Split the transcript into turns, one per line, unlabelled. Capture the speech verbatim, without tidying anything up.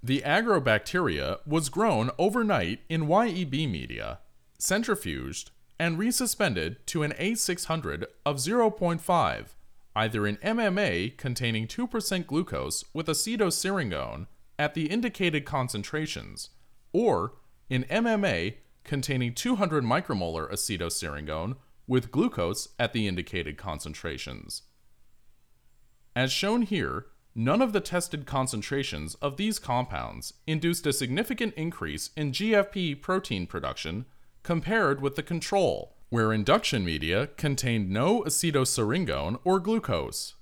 The agrobacteria was grown overnight in Y E B media, centrifuged, and resuspended to an A six hundred of zero point five, either in M M A containing two percent glucose with acetylsyringone at the indicated concentrations, or in M M A containing two hundred micromolar acetylsyringone with glucose at the indicated concentrations. As shown here, none of the tested concentrations of these compounds induced a significant increase in G F P protein production compared with the control, where induction media contained no acetylsyringone or glucose.